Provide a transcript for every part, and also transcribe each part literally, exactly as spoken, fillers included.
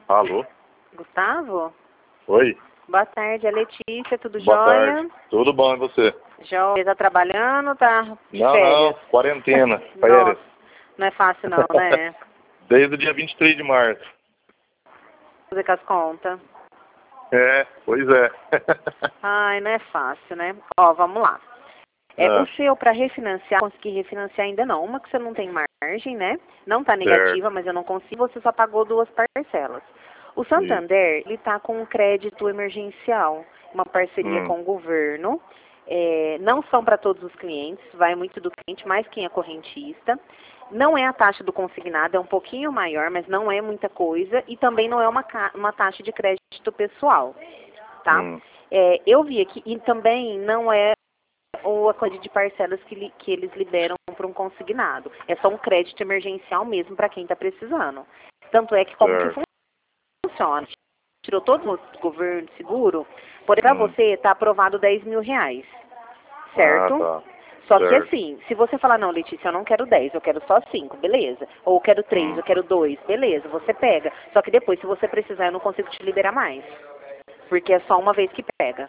Alô? Gustavo? Oi? Boa tarde, é Letícia, tudo Boa jóia? tarde. Tudo bom, e você? Jóia, tá trabalhando, tá de Não, férias? não, quarentena, Nossa, férias. não é fácil não, né? Desde o dia vinte e três de março. Fazer com as contas. É, pois é. Ai, não é fácil, né? Ó, vamos lá. É, Ah, o seu para refinanciar, consegui refinanciar ainda não. Uma que você não tem margem, né? Não tá certo. negativa, mas eu não consigo, você só pagou duas parcelas. O Isso. Santander, ele tá com um crédito emergencial, uma parceria Hum, com o governo. É, não são para todos os clientes, vai muito do cliente, mais quem é correntista. Não é a taxa do consignado, é um pouquinho maior, mas não é muita coisa. E também não é uma, ca- uma taxa de crédito pessoal, tá? hum, É, eu vi aqui, e também não é ou a quantidade de parcelas que, li- que eles liberam para um consignado. É só um crédito emergencial mesmo para quem está precisando. Tanto é que como que certo. funciona? Tirou todo o governo de seguro, por para Hum. você está aprovado dez mil reais, Ah, certo? tá. Só que Certo. assim, se você falar, não, Letícia, eu não quero dez, eu quero só cinco, beleza. Ou eu quero três, Hum. eu quero dois, beleza, você pega. Só que depois, se você precisar, eu não consigo te liberar mais. Porque é só uma vez que pega.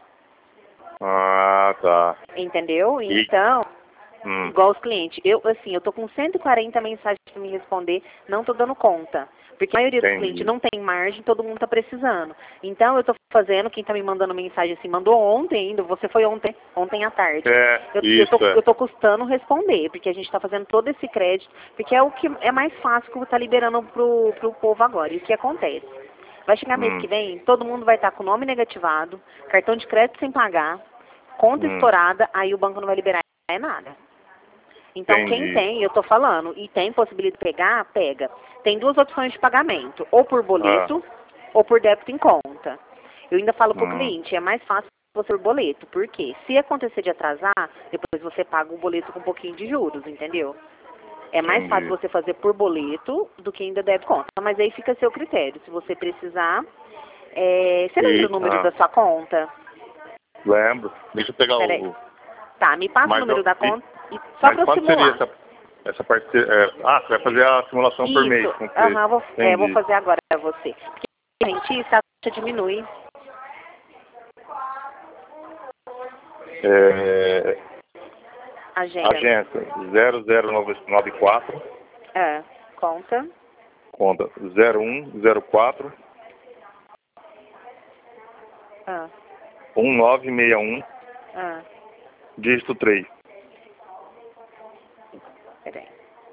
Ah, tá. Entendeu? E, Então, hum, igual os clientes. Eu, assim, eu tô com cento e quarenta mensagens para me responder, não tô dando conta. Porque a maioria dos clientes entendi. não tem margem, todo mundo tá precisando. Então eu tô fazendo, quem tá me mandando mensagem assim, mandou ontem ainda, você foi ontem, ontem à tarde. É, Eu, eu, tô, isso é. eu tô custando responder, porque a gente tá fazendo todo esse crédito, porque é o que é mais fácil que tá liberando pro, pro povo agora. E o que acontece? Vai chegar mês Hum, que vem, todo mundo vai estar com o nome negativado, cartão de crédito sem pagar, conta hum, estourada, aí o banco não vai liberar nada. Então, quem entendi. tem, eu tô falando, e tem possibilidade de pegar, pega. Tem duas opções de pagamento, ou por Ah, boleto, ou por débito em conta. Eu ainda falo pro hum, cliente, é mais fácil você por boleto, porque se acontecer de atrasar, depois você paga o boleto com um pouquinho de juros, entendeu? É mais fácil entendi. você fazer por boleto do que ainda débito em conta. Mas aí fica a seu critério. Se você precisar, é... você lembra o E, número ah, da sua conta? lembro. Deixa eu pegar Peraí. o... Tá, me passa o Mas, número eu- da e, conta e só mas para eu quanto seria simular. essa, essa parceria? É, ah, você vai fazer a simulação por mês Isso, com você. aham, vou, é, vou Entendi. fazer agora pra você. Porque a rentista, a taxa diminui. É, Agenda. agência zero zero nove quatro, É, conta. conta zero um zero quatro, Ah, um nove seis um, ah, dígito três. peraí.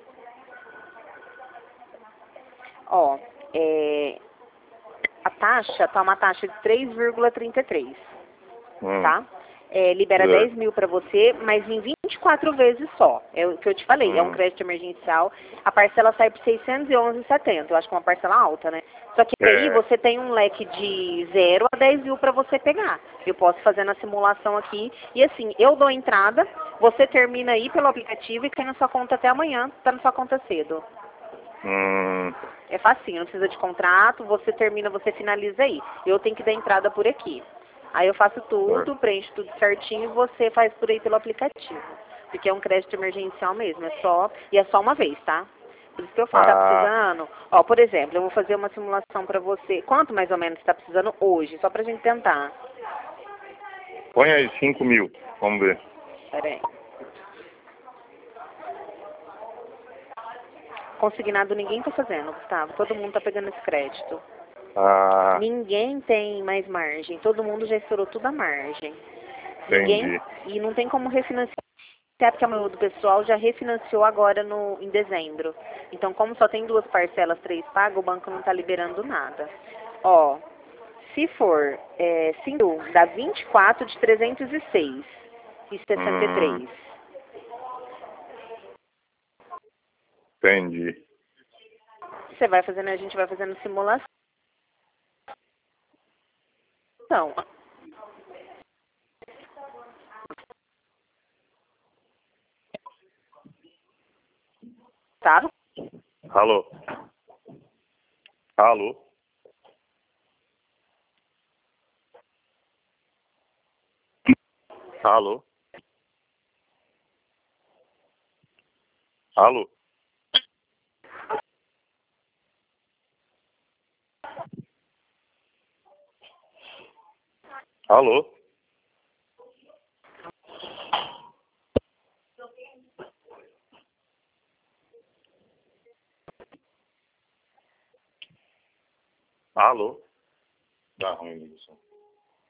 Ó, é, a taxa tá uma taxa de três vírgula trinta e três, Hum, tá? É, libera dez certo. mil para você, mas em vinte e quatro vezes só. É o que eu te falei, é um Hum, crédito emergencial. A parcela sai por seiscentos e onze e setenta. Eu acho que é uma parcela alta, né? Só que aí é, você tem um leque de zero a dez mil para você pegar. Eu posso fazer na simulação aqui. E assim, eu dou entrada, você termina aí pelo aplicativo e cai na sua conta até amanhã, tá na sua conta cedo. hum, É facinho, não precisa de contrato, você termina, você finaliza aí. Eu tenho que dar entrada por aqui. Aí eu faço tudo, certo. preencho tudo certinho e você faz por aí pelo aplicativo. Porque é um crédito emergencial mesmo, é só, e é só uma vez, tá? Por isso que eu falo, tá Ah, precisando? Ó, por exemplo, eu vou fazer uma simulação pra você. Quanto mais ou menos está precisando hoje? Só pra gente tentar. põe aí cinco mil, vamos ver. Pera aí. Consignado ninguém tá fazendo, Gustavo. Todo mundo tá pegando esse crédito. Ah, Ninguém tem mais margem. Todo mundo já estourou tudo a margem. Ninguém, entendi. e não tem como refinanciar, porque a maioria do pessoal já refinanciou agora no, em dezembro. Então, como só tem duas parcelas, três pagas, o banco não está liberando nada. Ó, se for é, cinco, dá vinte e quatro de trezentos e seis e sessenta e Hum, três. entendi. Você vai fazendo, a gente vai fazendo simulação. Tá? Alô? Alô? Alô? Alô? Alô? Alô? Dá ruim isso.